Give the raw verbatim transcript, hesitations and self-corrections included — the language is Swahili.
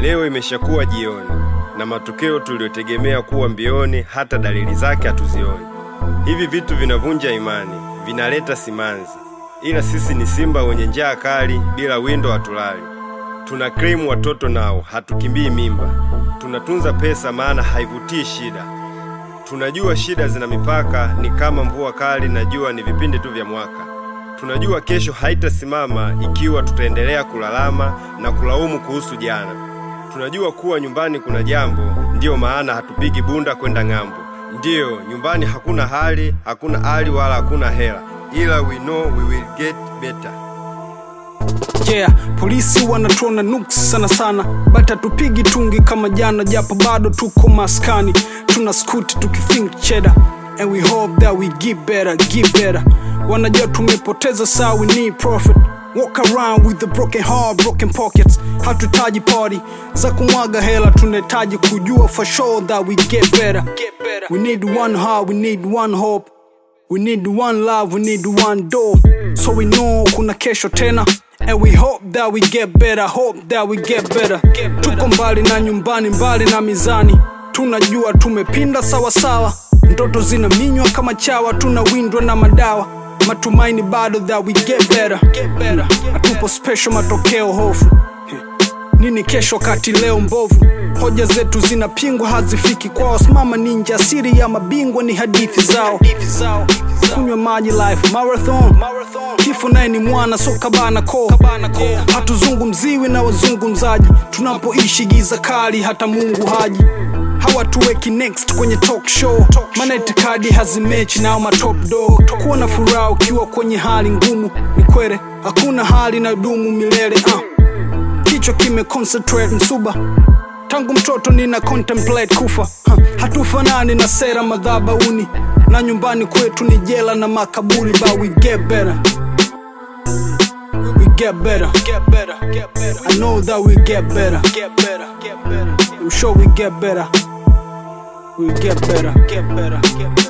Leo imeshakuwa jioni na matokeo tuliyotegemea kuwa mbioni hata dalili zake hatuzioni. Hivi vitu vinavunja imani, vinaleta simanzi. Ila sisi ni simba wenye njaa kali, bila windo hatulali. Tuna claim watoto nao, hatukimbii mimba. Tunatunza pesa maana haivutii shida. Tunajua shida zina mipaka, ni kama mvua kali na jua ni vipindi tu vya mwaka. Tunajua kesho haitasimama ikiwa tutaendelea kulalama na kulaumu kuhusu jana. Tunajua kuwa nyumbani kuna jambo, ndio maana hatupigi bunda kwenda ng'ambo. Ndio, nyumbani hakuna hali, hakuna hali wala hakuna hela. Ila we know we will get better. Yeah, polisi wanatuona nuks sana sana, bata tupigi tungi kama jana, japo bado tuko maskani. Tuna scoot tukithink cheddar, and we hope that we get better, get better. Wanajua tumepoteza saa, we need profit. Walk around with the broken heart, broken pockets. Hatutaji party za kumwaga hela, tunahitaji kujua for sure that we get better. We need one heart, we need one hope. We need one love, we need one door. So we know kuna kesho tena, and we hope that we get better, hope that we get better. Tuko mbali na nyumbani, mbali na mizani. Tunajua tumepinda sawa sawa, ndoto zina minywa kama chawa, tunawindwa na madawa. Matumaini bado that we get better. Atupo special matokeo hofu. Nini kesho kati leo mbovu? Hoja zetu zinapingwa hazifiki kwao. Simama ninja, siri ya mabingwa ni hadithi zao. Kunywa maji life marathon, kifo naye ni mwana soka bana ko. Hatuzungumziwi na wazungumzaji, tunapoishi giza kali hata Mungu haji. Hawatuweki next kwenye talk show, maana itikadi hazimechi nao matop dog. Kuona furaha ukiwa kwenye hali ngumu ni kwere, hakuna hali na dumu milele. uh. Kichwa kime concentrate msuba, tangu mtoto nina contemplate kufa. uh. Hatufanani na sera madhabauni, na nyumbani kwetu ni jela na makaburi. But we get better, we get better. I know that we get better. I'm sure we get better. We get better, get better, get better.